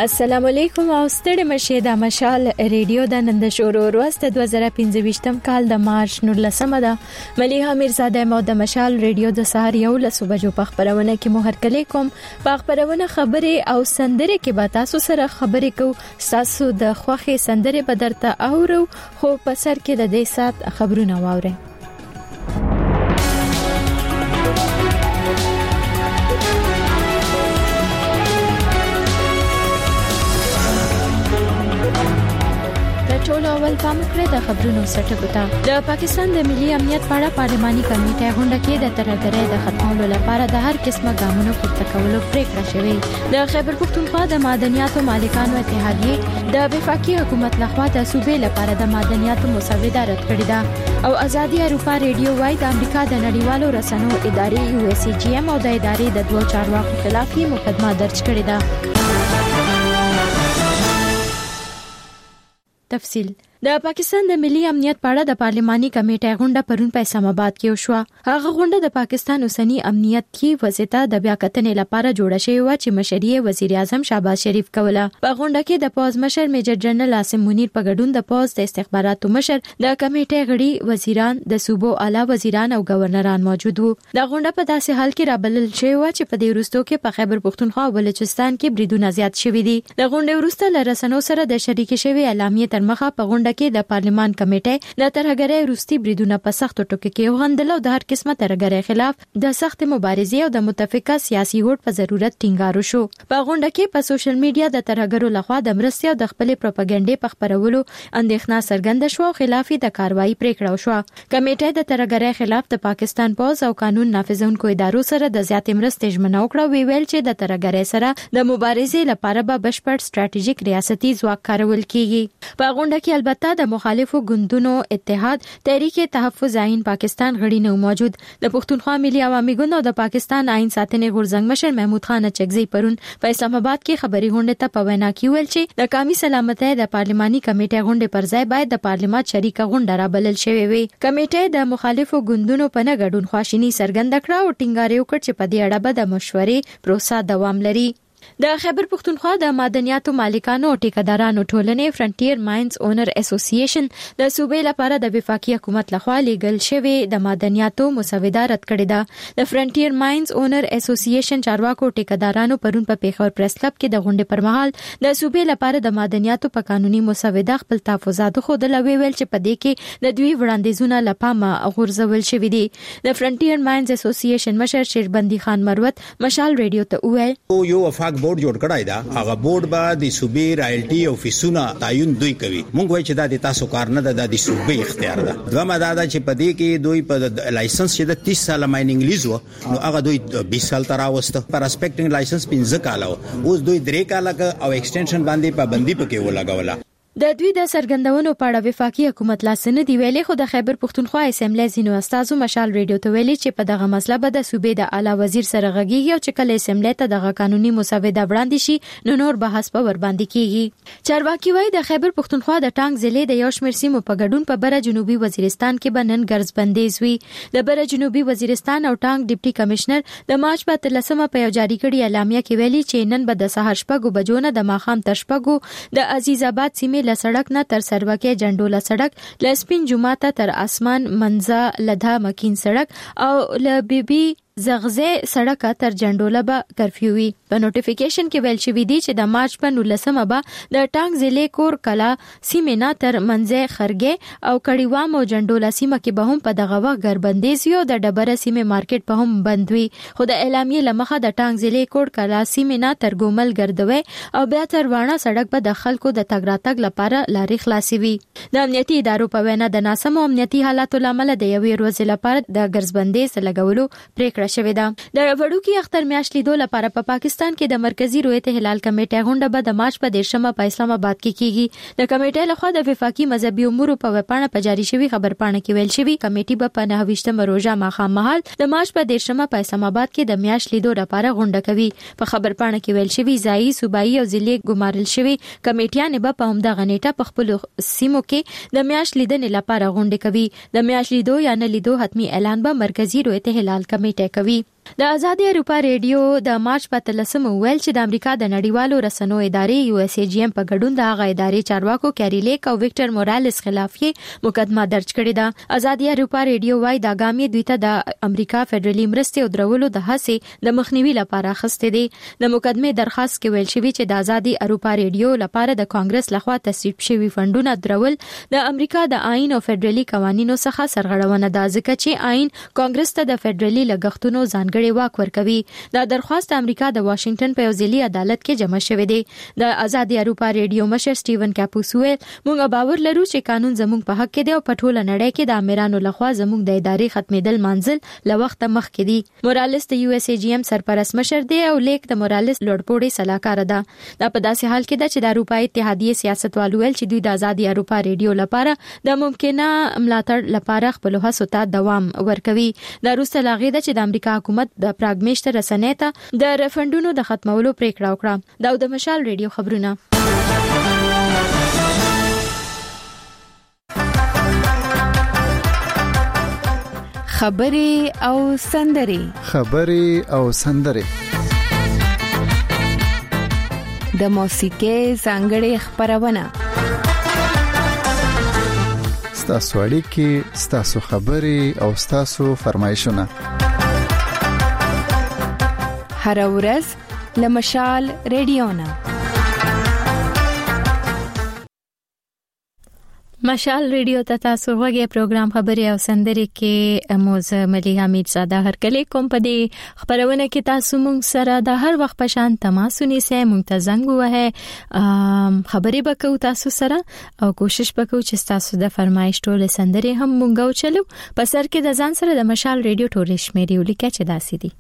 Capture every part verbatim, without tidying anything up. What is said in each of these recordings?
السلام علیکم او ستړي مشه د مشال ریډیو د نن د شورو ورځ د دوه زره پنځه کال د مارچ نولسمه ده. مليحه میرزاده مو د مشال ریډیو د سهار یو لسو بجو په خبرونه کې مو هرکلی کوم. په خبرونه خبري او سندره کې به تاسو سره خبرې کو. تاسو د خوخي سندره بدرته اورو خو په سر کې د دې سات خبرونه واوري. ټول اول پام کړی د خبرونو سرټکو ته. د پاکستان د ملي امنیت په اړه پارلماني کمیټه غونډه کې د ترهګرۍ د ختمولو لپاره د هر قسمه ګامونو پورته کولو پریکړه شوې. د خیبر پختونخوا د معدنیاتو مالکانو اتحادیه د وفاقي حکومت لخوا د صوبې لپاره د معدنیاتو مسوده رد کړې ده او ازادي اروپا ریډیو وايي د امریکا د نړیوالو رسنیو ادارې یو اس جی ام او د ادارې د دوه چارواکو خلاف مقدمه درج کړې ده. تفصیل د پاکستان د ملي امنیت په اړه د پارلماني کمیټې غونډه پرون په اسلام آباد کې وشوه. هغه غونډه د پاکستان اوسنی امنیت کې وضعیت د بیا کتنې لپاره جوړه شوې و چې مشري وزیر اعظم شهباز شریف کوله. په غونډه کې د پوز مشر میجر جنرال عاصم منیر په ګډون د پوز د استخباراتو مشر د کمیټې غړي وزیران د صوبو اعلی وزیران او گورنران موجود وو. د غونډه په داسې حال کې رابلل شوې و چې په دې وروستو کې په خیبر پختونخوا او بلوچستان کې بریدونه زیات شوي دي. د غونډې وروسته له رسنیو سره د شریک شوی اعلامیه تر مخه په غونډه کې د پارلمان کمیټې د ترهګرۍ روسي بریدونه په سختو ټکو کې وغندل او د هر قسمه ترهګرۍ خلاف د سخت مبارزې او د متفقه سیاسي هوډ په ضرورت ټینګار وشو. په غونډه کې په سوشل میډیا د ترهګرو لخوا د مرستې او د خپل پروپاګاندا په خبرولو اندېښنه څرګنده شو او خلافي د کاروایی پریکړه وشوه. کمیټې د ترهګرۍ خلاف د پاکستان پوز او قانون نافذونکو ادارو سره د زیاتې مرستې ژمنه وکړه. وی ویل چې د ترهګرۍ سره د مبارزې لپاره به بشپړ ستراتیژیک ریاستي ځواک کارول کیږي. په غونډه کې البته د مخالفو ګوندونو اتحاد تحریک تحفظ عین پاکستان غړي نه موجود. د پښتونخوا ملي عوامي ګوند او د پاکستان عین ساتنې غورځنګ مشر محمود خان چغزي پرون په اسلام آباد کې خبري غونډه ته په وینا کې ویل چې د قومي سلامتۍ د پارلماني کمیټې غونډې پر ځای باید د پارلمان شریکه غونډه را بلل شوې وي. کمیټې د مخالفو ګوندونو په نه ګډون خواشینی څرګنده کړه او ټینګار وکړ چې په دې اړه به د مشورې پروسه دوام لري. د خیبر پختونخوا د معدنیاتو مالکانو او ټیکدارانو ټولنې فرنټیر ماینز اونر اسوسییشن د صوبې لپاره د وفاقي حکومت لخوا لیږل شوی د معدنیاتو مسوده رد کړې ده. د فرنټیر ماینز اونر اسوسییشن چارواکو ټیکدارانو پرون په پیښور پریس کلب کې د غونډې پر مهال د صوبې لپاره د معدنیاتو په قانوني مسوده خپل تحفظات خوده لوي ویل چې په دې کې د دوی وړاندیزونه لپاره غورځول شوی دي. د فرنټیر ماینز اسوسییشن مشر شیربندي خان مروت مشال ریډیو ته وویل یو وفاق بورډ جوړ کړای دا. هغه بورډ به د صوبې رایلټي او فیسونه تعین دوی کوي. مونږ وایي چې دا د تاسو کار نه ده، د صوبې اختیار ده. دومره دا ده چې په دې کې دوی په لایسنس چې د تیس سال مایننګ لیز و نو هغه دوی بیس سال تر راوسته. پر اسپیکټینګ لایسنس پنځه کال اوس دوی درې کال او ایکسټنشن باندې پابندي پکې ولګوله. د دوی د سرګندونو په اړه وفاقي حکومت لاسنه دی ویلي خو د خیبر پختونخوا اسمبلی زینو استادو مشال ریډیو ته ویلي چې په دغه مسله به د صوبې د اعلی وزیر سره غږیږي او چې کله اسمبلی ته دغه قانوني مسوده وړاندې شي نو نور بحث په ور باندې کیږي. چارواکي وایي د خیبر پختونخوا د ټانګ ضلع د یو شمېر سیمو په ګډون په بره جنوبي وزیرستان کې به نن ګرځ بندیز وي. د بره جنوبي وزیرستان او ټانګ ډیپټي کمشنر د مارچ په اتلسمه په یو جاری کړي اعلامیه کې ویلي چې نن به د سهار شپږو بجو نه د ماښام تر شپږو د عزیز آباد سیمې له سړک نه تر سروکې جنډولا سړک له سپین جومات تر اسمان منځه لدا مکین سړک او له بیبي زغزه سړک تر جنډولا به کرفیو وي. په نوټیفیکیشن کې ویل شوی دی چې د مارچ په نولسمه به د ټانګ ضلع کور کلا سیمې نه تر منځه خرګې او کړیوام او جنډولا سیمه کې به هم په دغه وخت ګربندیز یو د ډبره سیمې مارکیټ په هم بند وي. خو د اعلامیې لمخه د ټانګ ضلع کور کلا سیمې نه تر ګومل ګردوي او بیا تر وانه سړک به د خلکو د تګ راتګ لپاره لارې خلاصي وي. د امنیتي ادارو په وینا د ناسمو امنیتي حالاتو لامل د یوې ورځې لپاره د ګرځبندیز لګولو پریکړه شوې ده. د وړوکی اختر میاشت لیدو لپاره په پا پاکستان کې د مرکزی رویت هلال کمیټه غونډه به د مارچ په دیرشمه په اسلام آباد کې کیږي. د کمیټې لخوا د وفاقي مذهبي امور په وپاڼه په جاری شوی خبرپاڼه کې ویل شوی کمیټه به په نهه روزه ماښام مهال د مارچ په دیرشمه په اسلام آباد کې د میاشت لیدو لپاره غونډه کوي. په خبرپاڼه کې ویل شوی ځایي صوبایي او ضلعي ګمارل شوی کمیټیان به په همدغه نیټه په خپل سیمو کې د میاشت لیدنې لپاره غونډه کوي. د میاشت لیدو یا نه لیدو حتمی اعلان به مرکزی رویت هلال کمیټه کوي. د آزادي اروپا ریډیو د مارچ په اتلسمه ویل چې د امریکا د نړیوالو رسنیو ادارې یو اس ای جی ایم په ګډون د هغه ادارې چارواکو کیری لیک او وکټر مورالس خلاف یې مقدمه درج کړې ده. آزادي اروپا ریډیو وايي دا ګام یې دوی ته د امریکا فدرالي مرستې او درولو د هڅې د مخنیوي لپاره اخیسته دي. د مقدمه درخواست کې ویل شوی چې د آزادي اروپا ریډیو لپاره د کانګرس لخوا تصویب شوی فندونه درول د امریکا د آئین او فدرالي قوانینو څخه سرغړونه ده، ځکه چې آئین کانګرس ته د فدرالي لګښتونو ځانګړي واک ورکوي. دا درخواست امریکا د واشنگټن په یو ځلي عدالت کې جمع شوی دی. د آزادي اروپا ریډیو مشر سټیون کاپوسویل موږ باور لرو چې قانون زموږ په حق کې دی او په ټوله نړۍ کې د امیرانو لخوا زموږ د ادارې ختمېدل منزل له وخت مخکې دی. مورالس د یو اس ای جی ایم سرپرست مشر دی او لیک د مورالس لوړپوړي سلاکار ده. دا په داسې حال کې ده چې د اروپای اتحادیې سیاستوالو ویل چې دوی د آزادي اروپا ریډیو لپاره د ممکنه ملاتړ لپاره خپل هڅو ته دوام ورکوي. دا روسته لاغې ده چې د امریکا حکومت د پراګمیشت رسنۍ ته د رفندونو د ختمولو پریکړه وکړه. دا د مشال ریډیو خبرونه. خبري او سندري خبري او سندري د موسیقي ځانګړي خبرونه ستاسو اړیکې ستاسو خبري او ستاسو فرمایشونه هر ورځ لمشال ریډیونا. مشال ریډیو ته تاسو غوږی پروګرام خبري او سندري کې موزه ملي حمید زاده هر کله کوم په دې خبرونه کې تاسو مونږ سره د هر وخت په شان تماس ونیسئ، مونږ ته زنګ ووهئ، خبري وکړو تاسو سره او کوشش وکړو چې تاسو د فرمایش ټول سندري هم مونږ وچلو. په سر کې د ځان سره د مشال ریډیو ټول شمیرې ولیکئ چې داسې دي.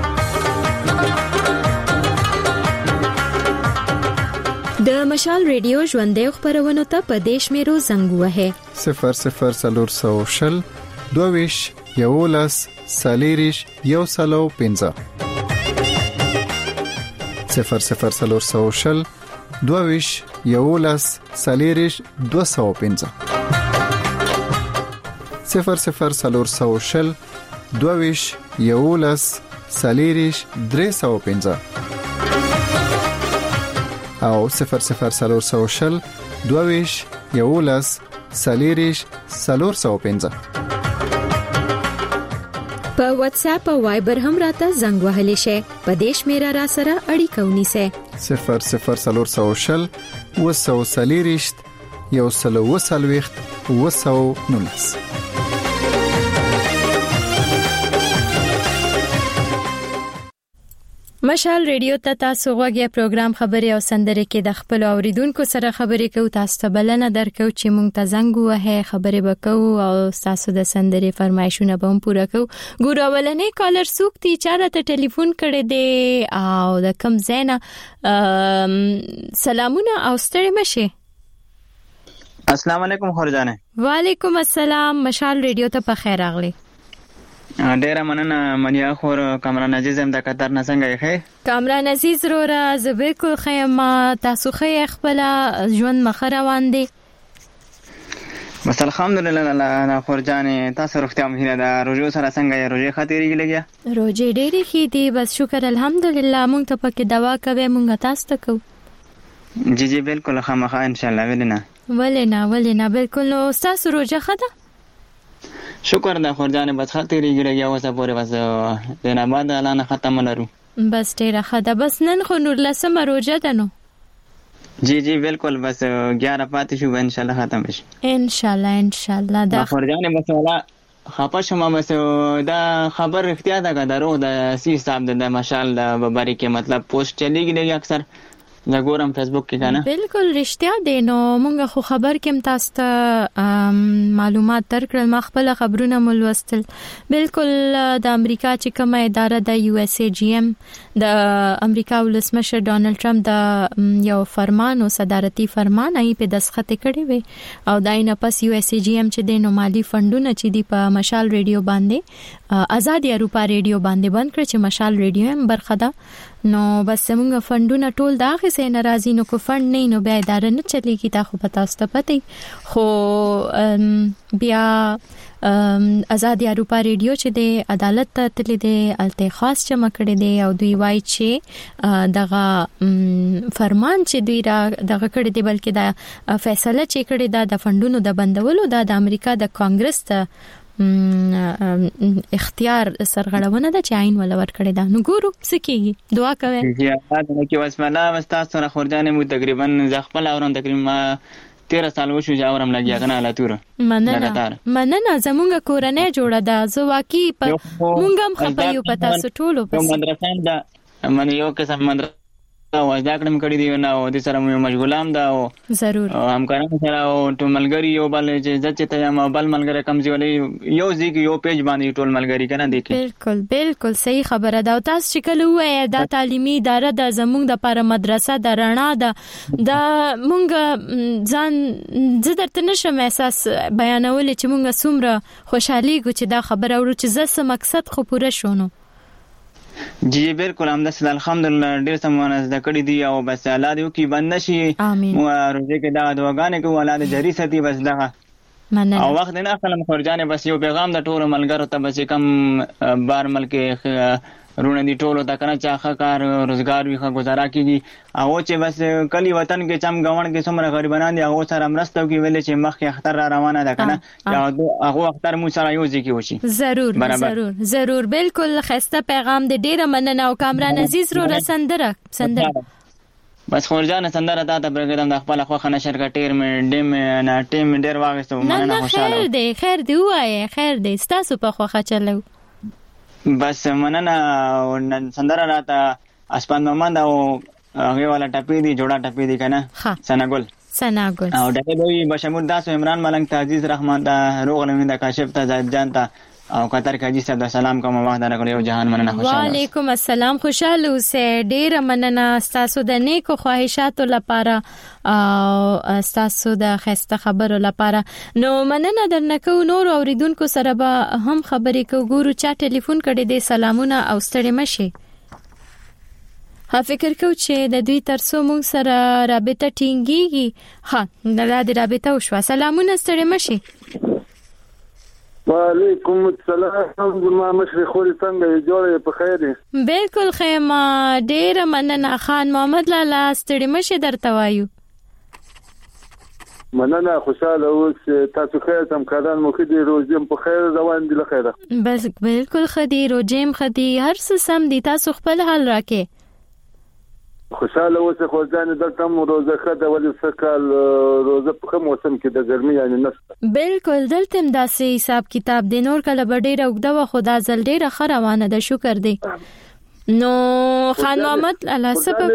د مشال ریډیو ژوندې خبرونه ته په دیش میرو زنګ وهه صفر صفر سلور سو شل دوویش یولس سالیریش یو سلو پنځه صفر صفر سلور سو شل دوویش یولس سالیریش دو سو پنځه صفر صفر سلور سو شل دوویش یولس سالیریش درې سو پنځه او صفر صفر سلور سو شل دوویش یولس سالیریش سلور سو پنځه. په واتس اپ او وایبر هم راته زنګ وهلی شي. په دیش میرا را سره اړیکه ونیسئ. صفر صفر سلور سو شل وسو سالیریش یو سلو وسلويخت وسو نونس. مشال ریډیو ته تاسو غوږی پروګرام خبري او سندري کې د خپل اوریدونکو سره خبرې کوو. تاسو ته بلنه درکو چې مونږ ته زنګ وهه خبرې وکړو او تاسو د سندري فرمایشونه به هم پوره کوو. ګور اولنې کالر سوک تی چاره ته ټلیفون کړي دي او د کم زینا سلامونه او ستړي مشه. السلام علیکم خورجانه. وعلیکم السلام. مشال ریډیو ته په خیر راغلی. ډیره مننه منیا خور کامران عزیز هم د قطر نه څنګه یې؟ کامران عزیز رورا زبې کو خیمه تاسو خې خپل ژوند مخ روان دي؟ بس الحمدلله الله خورجانه تاسو روغتیا مهینه ده. روزو سره څنګه یې؟ روزي خاطرې لګیا؟ روزي ډېری خې دي بس شکر الحمدلله. مونږ ته پکې دوا کوي مونږ تاسو ته کو. جی جی بالکل خامخا ان شاء الله ولنا ولنا ولنا بالکل. نو تاسو روزه خده؟ شکر ده خورجانه بس خاطرې لګیا وسه پورې بس دنا بعد اعلان ختم لرو. بس ډیره خده. بس نن خو نور لسمه روزه ده نو. جی جی بالکل بس ग्यारह پاتې شو ان شاء الله ختم شي ان شاء الله ان شاء الله. دا خورجانه بس ولا خپه شوم بس دا خبر اختیار ده درو د سی صاحب د مشال د ببري کې مطلب پوسټ چلیږي اکثر دا ګورم فیسبوک کې کنه. بالکل رښتیا دی. نو مونږ خو خبر کوم تاسو ته معلومات درکړل. ما خپل خبرونه مولوستل. بالکل د امریکا چې کومه اداره د یو اس ای جی ایم د امریکا ولسمشر ډانلډ ټرمپ د یو فرمان او صدارتي فرمان یې په دسخط کړی وي او داینه پس یو اس ای جی ایم چې د نو مالی فندونه چې دی په مشال ریډیو باندې آزادي اروپا ریډیو باندې بند کړ چې مشال ریډیو هم برخه ده. نو بس موږ فندونه ټول دا غي سي ناراضي نو کو فند نه نو بیا اداره نه چلیږي تا خو پتا ست پته خو بیا آزادي اروپا ریډیو چې د عدالت ته تللی دی الته خاص چمه کړی دی او دوی وایي چې دغه فرمان چې دوی را دغه کړی دی بلکې دا فیصله چې کړی دا د فندونو د بندولو دا د امریکا د کانګرس ته اختیار سرغړونه ده چې عین ولا ور کړی دا نو ګورو سکیږي دعا کوي یا دا کې واسمنه مستا سره خورجانې مو تقریبا ز خپل اورم تقریبا تیرہ سال وشو جاورم لګیا کنه الله تور مننه مننه زمونږ کورنۍ جوړه ده زه واقعي مونږ هم خپایو پتا سټولو په مدرسې دا من یو قسم مدرسې او دا کړم کړی دی نو د سره مې مشغولام دا او ضرور همکارانو سره او ټول ملګری یو بل چې ځکه ته یم بل ملګری کم ځولې یو ځکه یو پیج باندې ټول ملګری کنه دی بالکل بالکل صحیح خبره ده او تاسو چې کله وایي دا تعلیمي اداره د زموږ د لپاره مدرسه د رڼا ده دا مونږ ځان زه درته نشم احساس بیانول چې مونږ څومره خوشحالي ګو چې دا خبره ورو چې زه مقصد خو پوره شونه جی بالکل همداسې الحمدلله ډیر سمونه زده کړی دی او بس الله دې وکړي بند نشي مو روزه کې دا دعاګانې کوو الله دې جری ساتي بس دغه مننه او وخت نه اخلم خورجانې بس یو پیغام د ټولو ملګرو ته بس کم بار ملک رونه دي ټولو ته کنه چاخه کار روزګار وی ښه گزاره کیږي او چې بس کلی وطن کې چم غوڼ کې څومره غریبانان دي هغه سره مرسته کوي ویلې چې مخ اختر را روانه ده کنه هغه اختر مو سره یو ځکه وشي ضرور ضرور ضرور بالکل خسته پیغام دې ډیره مننه او کامران عزیز رو رسندره سندره بس خورجان سندره تا ته برګدم د خپل خو خنه شرکت ټیر مې ډیم نه ټیم ډیر واغستو مننه خوشاله خیر دی خیر دی وای خیر دی ستاسو په خو خچلو بس مننه نن سندره راته اسپان محمد او هغه والا ټپی دی جوړه ټپی دی کنه سناګل سناګل او دغه دوی بشمول داس عمران ملنګ تعزیز رحمان ته روغ لمن د کاشف ته زاد جان ته او قطر کاجی صاحب السلام کوم وخت درکړ یو جهان مننه خوشاله وعلیکم السلام خوشاله اوسه ډیر مننه تاسو د نیکو خواهشاتو لپاره او تاسو د خسته خبرو لپاره نو مننه درنکو نور اوریدونکو سره به هم خبرې کو ګورو چا ټلیفون کړي دي سلامونه او ستړي مشي ها فکر کو چې د دوی ترڅو موږ سره رابطه ټینګيږي ها د دې رابطه وشو سلامونه ستړي مشي وعلیکم السلام ګلما مشرق خوري څنګه جوړه په خیر دي بالکل خیمه ډیر مننه خان محمد لالا ستړي مشه درته وایو مننه خوشاله اوس تاسو خیر سم کاران مو خدي روزم په خیر روان دي لخيره بس بالکل خدي روزم خدي هر څه سم دي تاسو خپل حال راکې خوشاله اوسه خو ځان دلته مو روزه خده ولې سکل روزه په کوم موسم کې د ګرمي یعنی نشته بالکل دلته داسې حساب کتاب د نور کله بډې راوګده و خدا زل ډیره خروانه ده شکر دی نو خان محمد الله سبب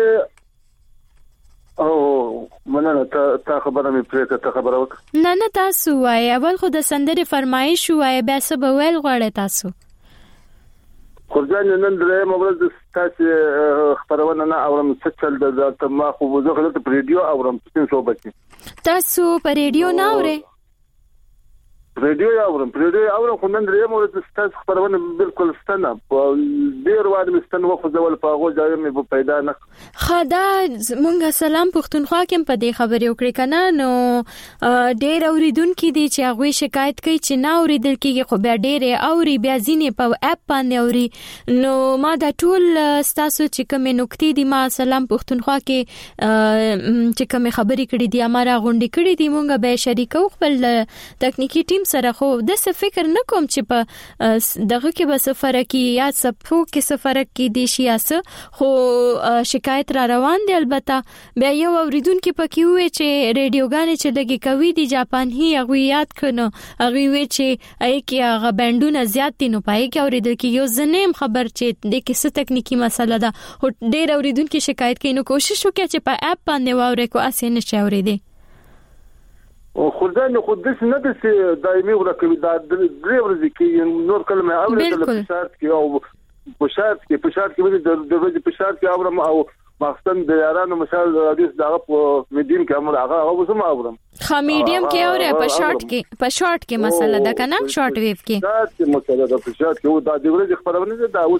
او مننه تا خبره مې پرې ته خبره وکړه نه نه تاسو وای اول خو د سندري فرمایش وای بیا سبب ویل غواړی تاسو خورجان نن درې مبرز تاسو خبرونه نه اورم څه چل د تما خو وزه غلط په ریډیو اورم څه صحبت تاسو په ریډیو نه اورئ ریډیو اورم ریډیو اورم خو نن درې مبرز تاسو خبرونه بالکل ستنه ډیر واره مستن وخت ځول په هغه ځای مې پیدا نه خدا مونږه سلام پښتونخوا کې په دې خبرې وکړې کنه نو ډیر اوریدونکو دي چې هغه شکایت کوي چې نه اوریدل کیږي خو بیا ډیر اوري بیا ځینې په اپ باندې اوري نو ما دا ټول تاسو چې کوم نکتې دي ما سلام پښتونخوا کې چې کوم خبرې کړې دي امره غونډې کړې دي مونږه به شریکو خپل تکنیکی ټیم سره خو د څه فکر نکوم چې په دغه کې به سفر کې یا سپو کې سفر کې دي شي اس خو شکایت را روان دي البته بیا یو اوریدونکو پکې وې چې ریډیوګانې چې لګي کوي دي جاپان هي هغه یاد کړو هغه وې چې اې کې هغه بندونه زیات دي نو پای کې اوریدل کې یو زنیم خبر چې د کیسه تکنیکی مسله ده او ډېر اوریدونکو شکایت کوي نو کوشش وکړه چې په اپ باندې واورې کو اسې نشي اورېدي او خدای خو د څه نه د څه دایمي ورکوي دا درې ورځې کې نور کلمه اورېدل په شرط کې او په شرط کې په شرط کې د ورځې په شرط کې اورم او مخصن د یارانو مثال حدیث دغه په میډیم کې امر هغه هغه وسم اورم خا میډیم کې اورې په شارټ کې په شارټ کې مسله ده کنه شارټ ویو کې شارټ کې مسله ده په شارټ کې دا د ورځې خبرونه ده دا اوس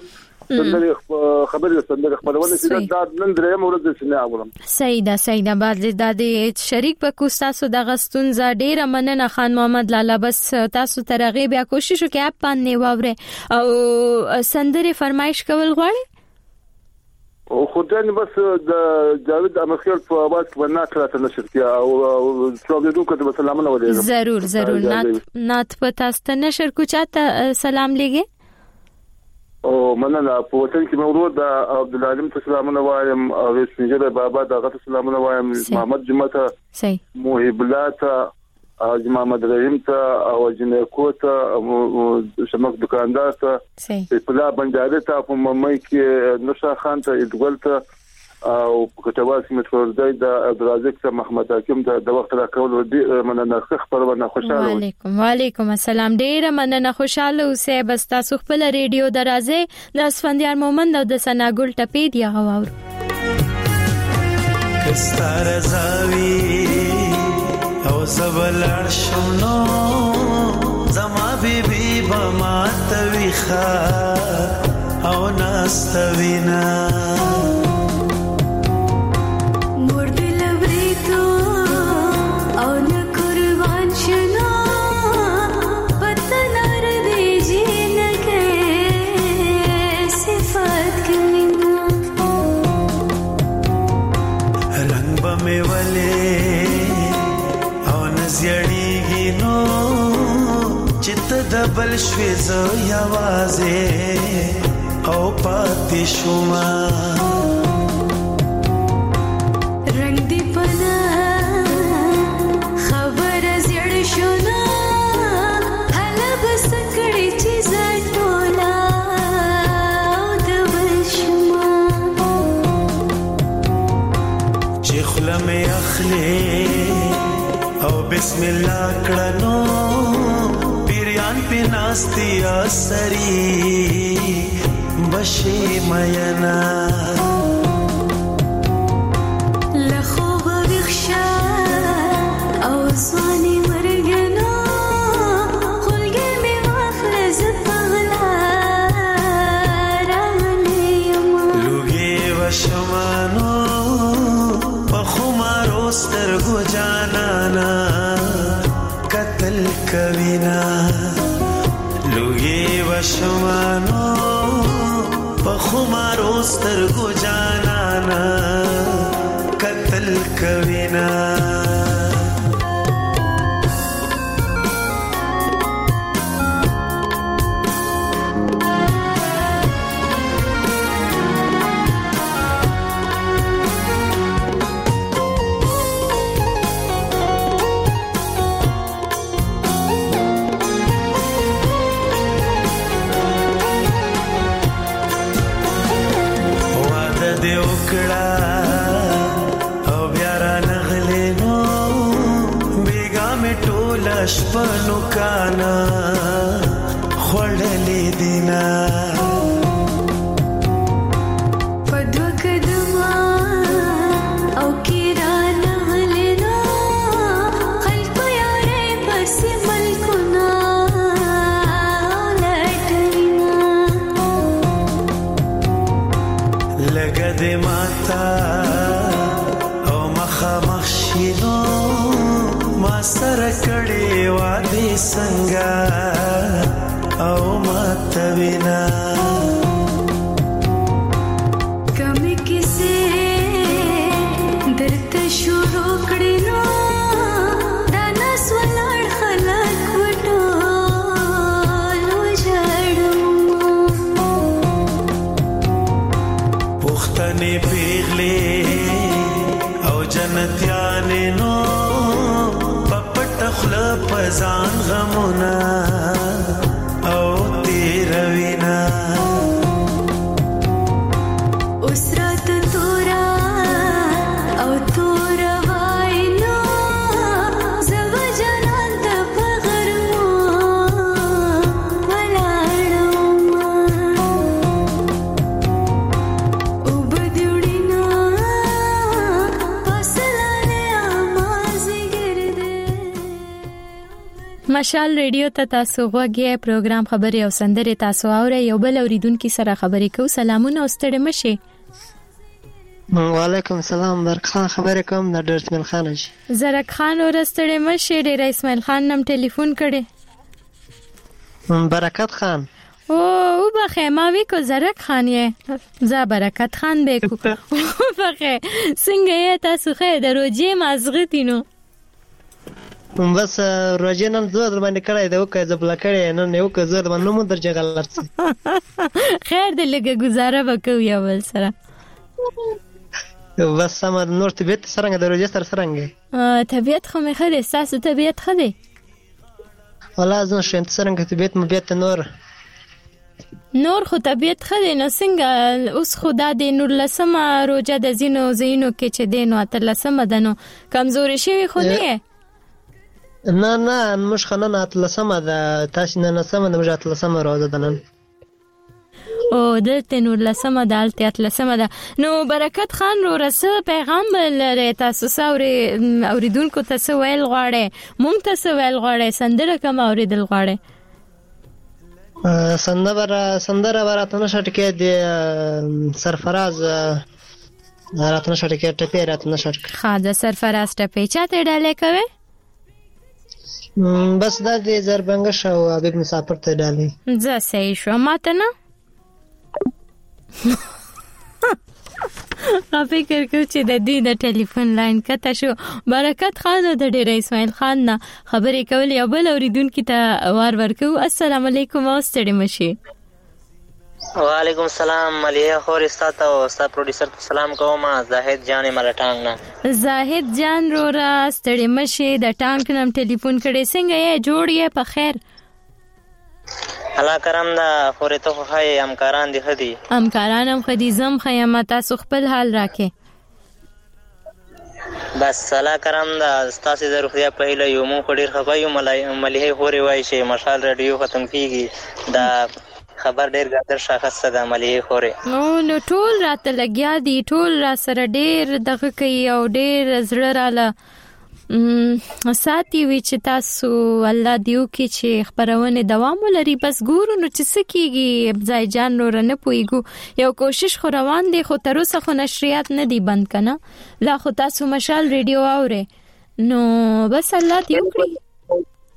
سندري خبرې سندري خبرونه چې دا نن درې مورد چې نه اورم صحیح ده صحیح ده بعد د شریک په کوستاسو د غستون ز ډیره مننه خان محمد لالا بس تاسو ترغه بیا کوشش وکړئ اپ باندې واوره او سندري فرمایش کول غواړي او خدای بس د جاوید امخیل په आवाज کې ونه کړه نشر کیا او څو دې کوته سلامونه ولې ضرور ضرور نات نات په تاسو ته نشر کو چاته سلام لګي او مننه په وطن کې مورود عبد العلیم ته سلامونه وایم او سنجره بابا دغه سلامونه وایم محمد جمعه صحیح محب الله ته حاج محمد رحیم ته او جنکو ته شمک دکاندار ته په بنجاره ته په ممای کې نشه خان ته ادګل ته او کتاباس متوردای د عبدالرزاق ته محمد حکیم ته د وخت را کول ودی مننه خبرونه خوشاله وعلیکم وعلیکم السلام ډیر مننه خوشاله اوسه بس تاسو خپل ریډیو درازه د اسفندیار مومند او د سناګل ټپې دی غواور کستار زاوی او زبلړ شونو زما بیبي بما تويخه او ناستوینا دبل شوي زو یوازې او پاتې شوما رنگ دی پنا خبر زړ شونا هله بس کړي چې زټولا دبل شوما چې خلمه اخلي او بسم الله کړنو پناستی آسری بشی مینا لخوب بخشا او زوانی مرگنو خلگی می وافلز پغلا رانیم لوگی و شمانو پخمارو سترگو جانانا قتل کوینا لوگی و شمانو پخمارو سترگو جانانا قتل کوینا شپنو کانا خوڑلی دینا پدو کدما او کیرانا غلینا خلق یاری پسی ملکنا لٹرینا لگا دی ماتا او مخا مخشینو ما سره کړي وادي څنګه او ماتوینا کمی کیسه درته شروع کړي نو دا نس ولړ خلک وټو لو جړم پختنې پیغلې او جنتیانې نو پزان غمونا او تیروینا اسرات تورا او تورا واینا زو جنان ته پغرمو ولاړم او بدوړینا پسلانه امازګر دې مشال ریډیو ته تاسو غوږی پروګرام خبري او سندره تاسو اورئ. یو بل اوریدونکو سره خبرې کوو. سلامونه او ستړي مشه. وعلیکم السلام. برک خان خبرې کوم د ډیر اسماعیل خان جی. زرک خان اور ستړي مشه. ډیر اسماعیل خان نم ټلیفون کړي. برکت خان. او او بخې ما وی کو زرک خان یې ز برکت خان به کو بخې څنګه یې تاسو خې د روجې مازغتینو بس روجې نن زه در باندې کړای دا وکړه زبل کړې نن یو که زه د نوم درجه غلط خیر دې لګه گزاره وکړو یو بل سره بس سم نور طبيعت سرنګ د روجې سره سرنګ طبيعت خو مې خره احساس طبيعت خده ولا زه شنت سرنګ طبيعت مې بیت نور نور خو طبيعت خده نو څنګه اوس خدا دې نور لسمه روجه د زینو زینو کې چې دینو اتل لسمه دنو کمزوري شوی خو نه نه نه مش خننه اتل لسمه ده تاسو نه لسمه د مجات لسمه روزه دنن او دلته نور لسمه د الته اتل لسمه ده. نو برکت خان رو رسه پیغام لري تاسو سوري اوریدونکو تاسو ویل غواړي مونږ تاسو ویل غواړي سندره کوم اوریدل غواړي سندره سندره براتنه شټکه دي سرفراز راتنه شټکه ټپه راتنه شټکه خاصه سرفراز ټپه چاته ډالې کوي بس دا دې زربنګ شو حبیب مسافر ته ډالې زه صحیح شو ماته نه فکر کوم چې د دې د ټلیفون لاین کته شو. برکت خان د ډیر اسماعیل خان نه خبرې کول یو بل اوریدونکو ته وار ورکو. السلام علیکم او ستړي مشي. وعلیکم السلام. ملیه خور استاد او استاد پروډوسر ته سلام کوم. زاهد جان ملټانګ نه زاهد جان رو را ستړي مشي د ټانک نم ټلیفون کړي. څنګه یې جوړ یې په خیر الله کرم دا خورې ته خو خای همکاران دي خدي همکاران هم خدي زم خیمه تاسو خپل حال راکې بس الله کرم دا تاسو د روغتیا په هیله یو مو ډیر خفایو ملي خورې وای شي مشال رادیو ختم کیږي دا خبر ډیر ګټر شاخص ده ملي خورې نو نو ټول راته لګیا دي ټول را سره ډیر دغه کوي او ډیر زړه رااله ساتي وی چې تاسو الله دیو کې چې خبرونه دوام ولري. بس ګورو نو چې سکیږي ځای جان نور نه پويګو یو کوشش خو روان دي خو تر اوسه خو نشریات نه دي بند کنه لا خو تاسو مشال ریډیو اوره نو بس الله دیو کړی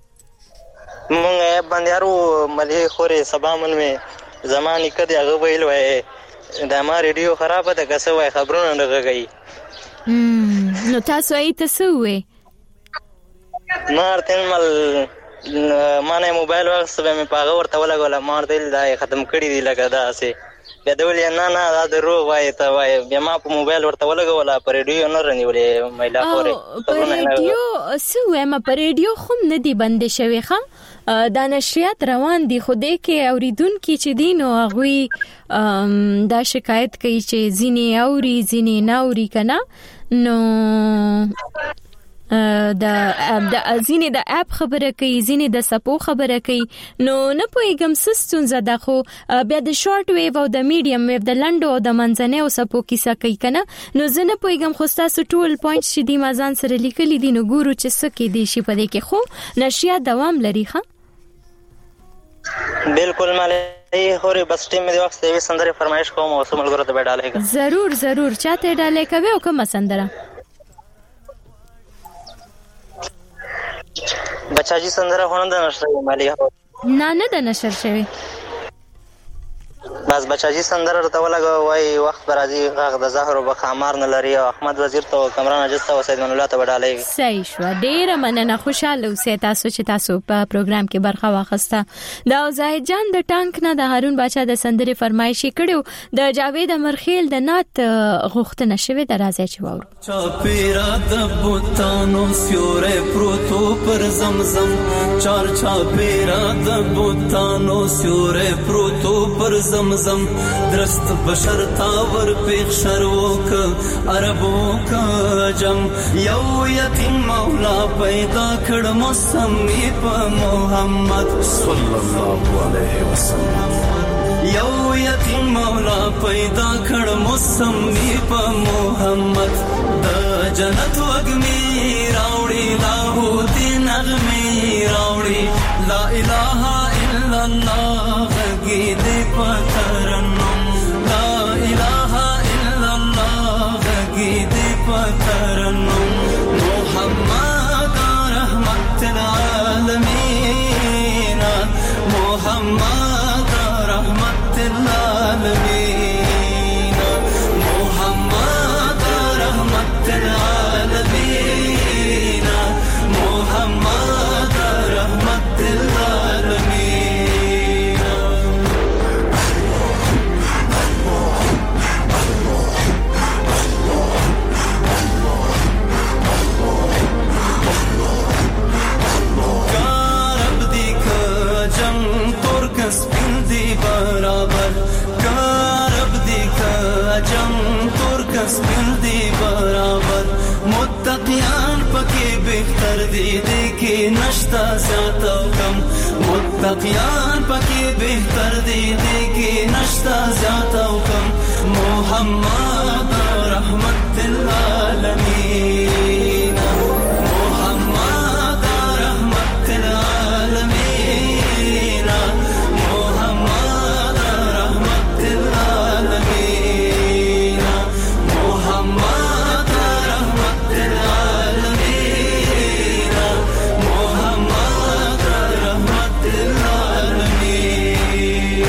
مونږه باندې ارو ملي خورې سبا من می زماني کدي هغه ویل وای دا ما ریډیو خراب ده که څه وای خبرونه نه غږی نو تاسو ایت څه وای مار تل مل مانه موبایل ورسره مې پاغه ورته ولګول مار دل دا ختم کړی دی لګا دا سه بیا دول نه نه دا درو وای ته وای بیا ما په موبایل ورته ولګول په ریډیو نه رنیولې مېلا خورې په ریډیو سو ما په ریډیو خو نه دی بند شوی ښه دا نشریات روان دي خو دې کې اوریدونکو چې دینو هغه دا شکایت کوي چې زینې اوري زینې نه اوري کنه نو د د ازینې د اپ خبره کوي زینې د سپو خبره کوي نو نه پويګم سستون زده خو بیا د شارټ ویو او د میډیم ویو د لنډو او د منځنۍ او سپو کیسه کوي کنه نو زه نه پويګم خو تاسو ټول پوینټ چې دی مازان سره لیکلي دي نو ګورو چې څه کې دي شي په دې کې خو نشیا دوام لري ښه بالکل مالې خوري بس ټیم دې وخت یې سندره فرمایش کوم او سمل ګره ته ډالې ضرور ضرور چاته ډالې کوي او کوم سندره بچاجي سندره هونه د نشر مالې نه نه د نشر شوی بس بچاجي سندره ورته ولګو وای وخت برازي غږ د زهر او بخامار نه لري او احمد وزیر ته کمران اجسته او سید من الله ته وډالې صحیح شو ډیر مننه خوشاله اوسه تاسو چې تاسو په پروګرام کې برخه واخسته دا زاهد جان د ټانک نه د هارون بچا د سندره فرمایش کړو د جاوید امرخیل د نات غوښتنه شوی د راځي چې وورو چا پیرا د بوتانو سیوره پروتو پر زمزم چار چا پیرا د بوتانو سیوره پروتو پر زمزم درست بشر تاور پیخ شروع ک عربو کا جم یو یتیم مولا پیدا کړ موسمی په محمد صلی الله علیه وسلم یو یتیم مولا پیدا کړ موسمی په محمد د جنت وګمی راوړي لاهو دې نغمه راوړي لا اله الا الله غږ دې پترنم لا اله الا الله غږ دې پترنم محمد رحمت العالمین محمد رحمت العالمین محمد رحمت العالمین محمد رحمت العالمین کارب دی که جنگ ترکس پین دی برابر کارب دی که جنگ ترکس پین دی برابر متقیان پکی بہتر دی دیکھی نشتا زیادہ کم متقیان پکی بہتر دی دیکھی نشتا زیادہ کم محمد رحمت العالمین محمد رحمت العالمین محمد رحمت العالمین محمد رحمت العالمین محمد رحمت العالمین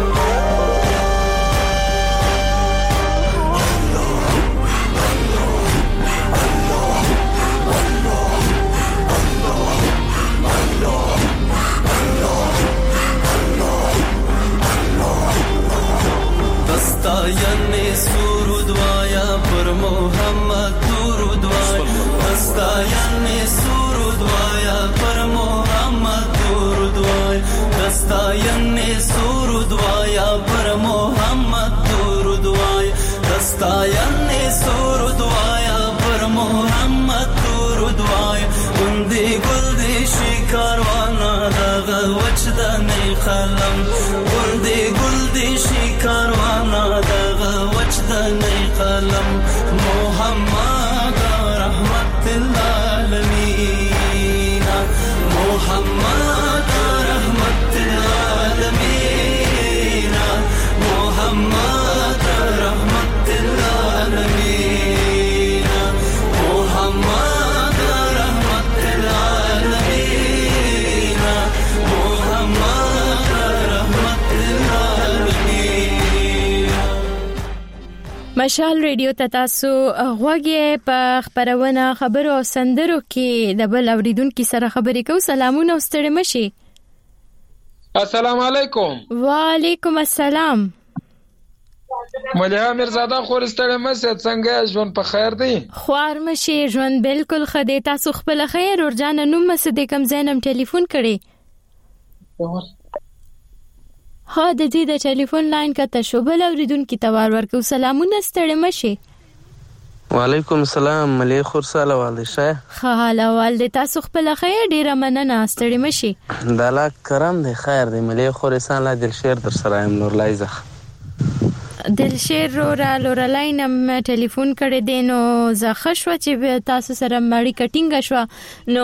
دستایان سرود وایا پر محمد درود وایا دستایان سرود وایا پر محمد درود وایا دستایان سرود وایا پر محمد درود وایا دستایان سرود وایا پر محمد درود وایا گندی گلدی شکاروانا دغه وچدنی خلم گندی گلدی شکاروانا دغه وچدنی خلم محمد رحمت العالمین محمد رحمت العالمین محمد رحمت العالمین محمد رحمت العالمین محمد رحمت العالمین. مشال ریډیو ته تاسو غوږی په خبرونه خبرو او سندرو کې د بل اوریدونکو سره خبرې کوو. سلامونه او ستړي مشي. السلام علیکم. وعلیکم السلام. مليحه میرزاده خور ستړي مشه څنګه ژوند په خیر دی؟ خوار مشي ژوند بالکل خدای تاسو خپل خیر ورجانه نوم مس د کم زینم ټلیفون کړي. ها د دې د ټلیفون لاین کته شو بل اوریدونکو ته وار ورکو. سلامونه ستړي مشي. وعلیکم السلام ملي خورساله والده شه خاله والده تاسو خپل خیر ډیره مننه ستړي مشي. د الله کرم دی خیر دی ملي خورساله دلشیر در سره ام نور لایزه دلشیر را لورلاینم ټلیفون کړی دی نو زه خښو چې تاسو سره مړی کټینګ شو نو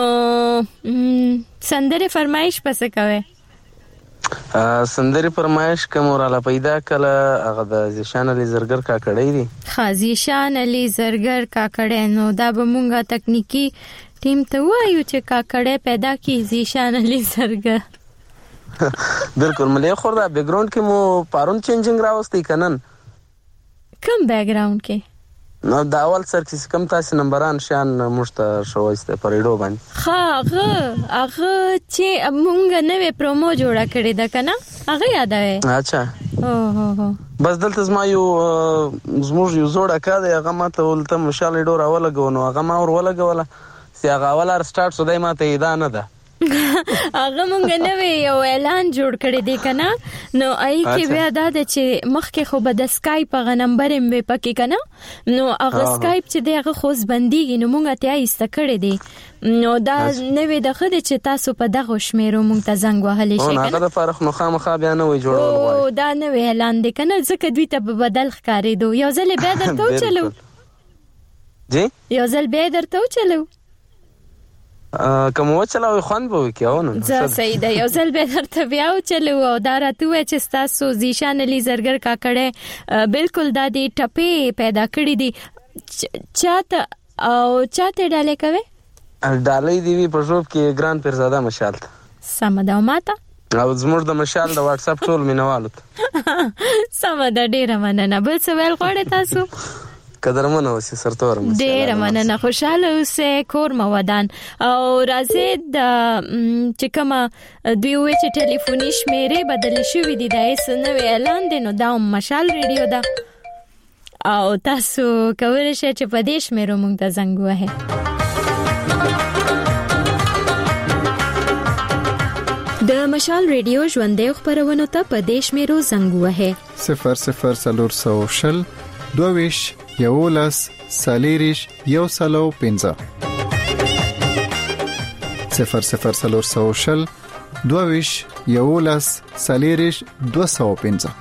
سندره فرمایش پس کوي سندري فرمایش کوم وراله پیدا کله هغه د زیشان علي زرګر کا کړی دی خازیشان علي زرګر کا کړی نو دا به مونږه تکنیکی ټیم ته وایو چې کا کړی پیدا کی زیشان علي زرګر بالکل ملي خور دا بیک گراوند کې مو پارون چینجینګ راوستي کنن کم بیک گراوند کې نو دا اول سر کې کم تاسو نمبران شان مشته شوېسته پرېډو باندې ها هغه هغه چې مونږ نوې پرومو جوړه کړې ده کنه هغه یاد وای اچھا او هو هو بس دلته زما یو زموږ یو زوړه کاده هغه ماته ولته مشال ډور اولګو نو هغه ما ور ولګوله سی هغه اول سٹارټ سو دای ماته ایدا نه ده هغه مونږ نوې یو اعلان جوړ کړی دی کنه نو آی کې بیا دا چې مخکې خو به د اسکایپ غ نمبر هم پکې کنه نو هغه اسکایپ چې دغه خوځ بنديږي نو مونږ ته ایسته کړی دی نو دا نوې د خدای چې تاسو په دغه شمیرو مونږ ته زنګ وهلی شي کنه هغه فارخ نو خامخا بیا نه وي جوړول او دا نوې اعلان دی کنه ځکه دوی ته په بدل ښکارې دو یو ځل بیا درته چلو جی یو ځل بیا درته چلو کوم وچلاوي خوند به وکیاو نو زه صحیح ده یو ځل به درته بیا چلو او دا راته و چې تاسو زیشان علي زرګر کاکړه بالکل د دې ټپې پیدا کړې دي چاته او چاته ډالې کوي ډالې دی وی په ژوب کې ګران پیرزاده مشال سمدا ماته او زموږ د مشال د واتس اپ ټول مینوالو سمدا ډیره مننه بل څه ویل غواړئ تاسو قدرمنه اوسې سرتور مو ډیره مننه خوشاله اوسې کور مو ودان او راځي د چې کومه دوی وې چې ټلیفوني شمیرې بدل شوې دي د ایس نوې اعلان دی نو دا مشال ریډیو ده او تاسو کولی شئ چې په دې شمیرو موږ ته زنګ ووهئ د مشال ریډیو ژوندۍ خپرونو ته په دې شمیرو زنګ ووهئ صفر صفر څلور سوه شل دوه ویشت یولس څلېرویشت یو سلو پنځه صفر صفر څلور سوه شل دوه ویشت یولس څلېرویشت دوه سوه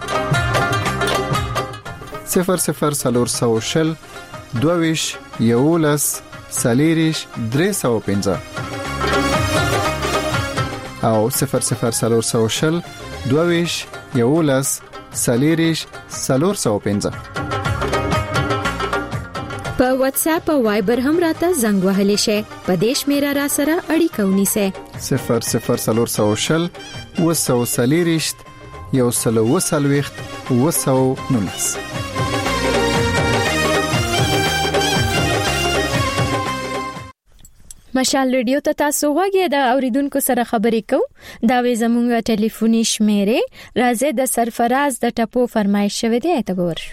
پنځه صفر صفر څلور سوه شل دوه ویشت یولس څلېرویشت درې سوه پنځه او صفر صفر څلور سوه شل دوه ویشت یولس څلېرویشت څلور سوه پنځه په واتس اپ او وایبر هم راته زنګ وهلی شئ په دې شمیره را سره اړیکه ونیسئ صفر صفر څلور سوه شل اوه سوه څلېرویشت یو سل اوه څلوېښت اوه سوه نولس مشال ریډیو ته تاسو غوږی د اوریدونکو سره خبرې کوو دا وی زموږ ټلیفوني شمیرې راځي د سرفراز د ټپو فرمایش شوی دی ته ورشو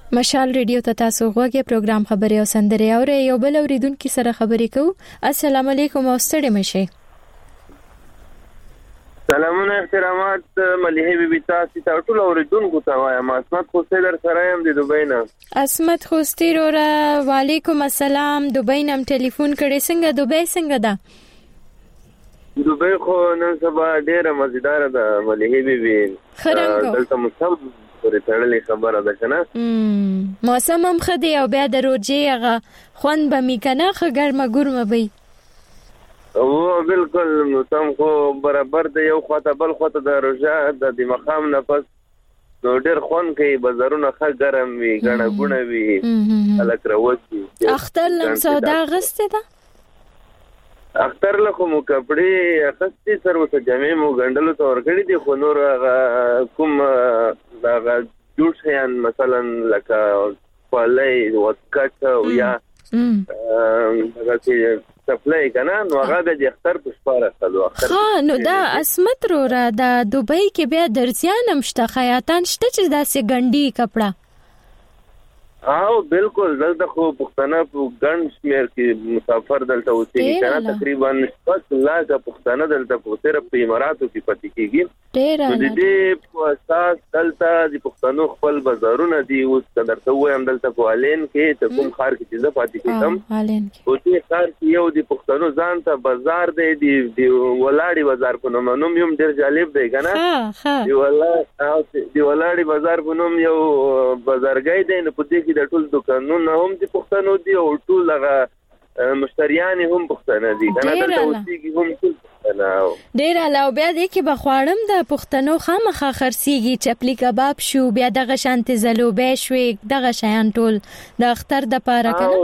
مشال ریډیو ته تاسو غوږی پروګرام خبري او سندري اوري یو بل اوریدونکو سره خبرې کوو. السلام علیکم او ستړي مشه. سلامونه احترامات مليحه بیبي تاسو ته ټول اوریدونکو ته وایم. اسمت خوستي در سره يم د دوبۍ نه. اسمت خوستي را وعلیکم السلام. دوبۍ نم ټلیفون کړي څنګه دوبۍ څنګه ده؟ دوبۍ خو نن سبا ډیره مزیدار ده مليحه بیبي. دلته مسم پرې تړلې خبره ده کنه. موسم هم خدي او بیا د روجي هغه خوان به می کنه خ ګرمه ګرمه وي. او بالکل موسم خو برابر دی یو خواته بل خواته د روجا د مخام نه پس نو ډېر خون کوي بازارونه ښه ګرم وي ګڼه ګونه وي خلک راوځي. اختر لم سودا غسته ده اختر له کوم کپڑے اخستي سر وسه جامې مو ګندلو ته ورګړي دي خو نور کوم دا جوړ شيان مثلا لکه پالای وسکټ او یا هغه چې سپلای کنه نو هغه د اختر په شپاره خلو اختر ها نو دا اسمت رو را د دوبۍ کې بیا درځيان مشته خیاطان شته چې داسې ګنډي کپڑا. او بالکل دلته خو پښتنه په ګڼ شمیر کې مسافر دلته اوسېږي کنه تقریبا پس لاګه پښتنه دلته په صرف په اماراتو کې پاتې کیږي. نو د دې په اساس دلته د پښتنو خپل بازارونه دي اوس درته وایم دلته په الین کې ته کوم خار کې چې پاتې کیږم الین او دې خار کې یو د پښتنو ځان ته بازار دی د ولاړی بازار په نوم نوم یم ډیر جالب دی کنه. دی ولاړی دی ولاړی بازار په نوم یو بازارګای دی نو په دې د ټول دکانونه هم د پښتنو دي او ټول هغه مشتریان هم پښتنه دي کنه دلته اوسېږي هم ټول پښتنه. ډیر علاوه بیا د کې بخواړم د پښتنو خامخا خرسيږي چپلی کباب شو بیا دغه شانت زلوبې شوې دغه شیان ټول د اختر د پاره کنه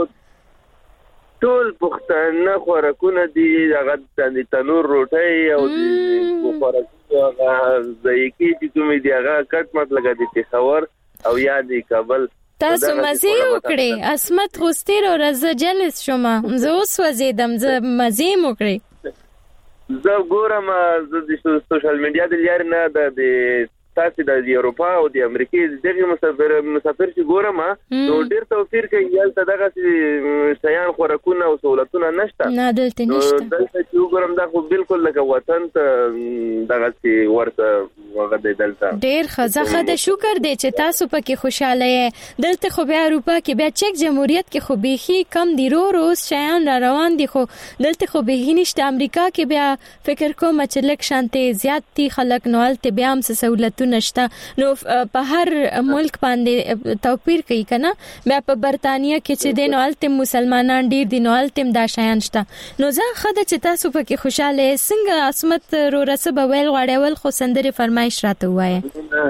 ټول پښتنه خوراکونه دي هغه د تنور روټي او د خوراکونه هغه ځایکی چې کومې دی هغه کټ مت لګا دي خبر او یا دی کابل تاسو مزه وکړي. اسمت خوستي او رزه جلس شوم زه اوس وزیدم زه مزه وکړي. زه ګورم د سوشل میډیا د لارې نه د تاسو د یوروپا او د امریکا دغه مسافر مسافر چې ګورم نو ډیر توفیر کوي یالته دغه شیان خوراکونه او سہولتونه نشته نه دلته نشته دلته چې ګورم دا خو بالکل لکه وطن ته دغه چې ورته وغه دی دلته ډیر خزه د شکر دی چې تاسو پکې خوشاله یې. دلته خو بیا اروپا کې بیا چک جمهوریت کې خو بيخي کم دی رو روز شیان را روان دي خو دلته خو به نشته. امریکا کې بیا فکر کوم چې لک شانته زیات دي خلک نو الته بیا هم سہولت نشته نو په هر ملک باندې توپیر کوي کنه. بیا په برتانیا کې چې دین الته مسلمانان ډیر دي نو الته دا شایان شته نو زه خدای چې تاسو پکې خوشاله څنګه اسمت رو رسب ویل غړېول خو سندري فرمایش راته وایي.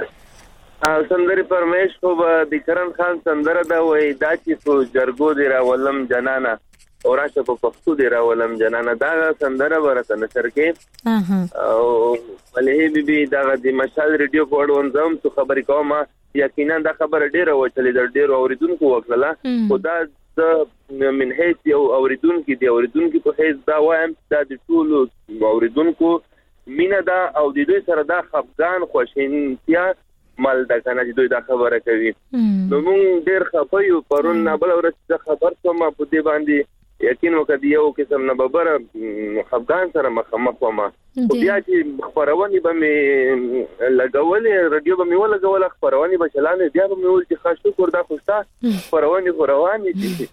او سندري فرمایش خو د کرن خان سندره دا وایي دا چې په جرګو دی راولم جنانا او راشه په پښتو دی راولم جنانا دا سندره ورته نشر کې او مليحه بیبي دا د مشال ریډیو په اړه ونځم څه خبرې کوم یقینا دا خبره ډیره وچلې د ډیرو اوریدونکو وکړه خو دا د من هیڅ یو اوریدونکو دی اوریدونکو په هیڅ دا وایم دا د ټول اوریدونکو مینا دا او د دوی سره دا خفقان خوشینتیا مال دا کنه چې دوی دا خبره کوي نو موږ ډیر خپایو پرون نه بل ورته خبر کوم په دې باندې یقین وکړ یو قسم نه ببره خفقان سره مخامخ ومه بیا چې خبرونه به می لګولې رادیو به می ولګول خبرونه به چلانه بیا به می ول چې خاص شکر دا خوسته خبرونه خبرونه دي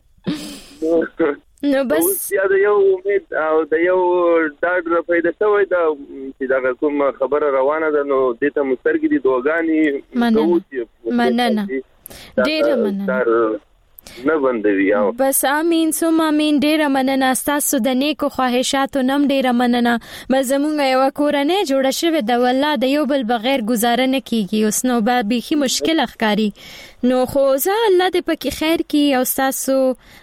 نو بس یا د یو امید او د یو ډاډ پیدا شوی دا چې دا کوم خبره روانه ده نو د ته مسترګې دي دوغانی مننه ډیر مننه نه بندوي او بس امين سم امين ډیر مننه تاسو د نیکو خواهشاتو نم ډیر مننه مزمونږ یو کورنۍ جوړه شوې د والله د یو بل بغیر گزاره نه کیږي اوس نو به بيخي مشکل ښکاری نو خو زه الله دې پکې خیر کی او تاسو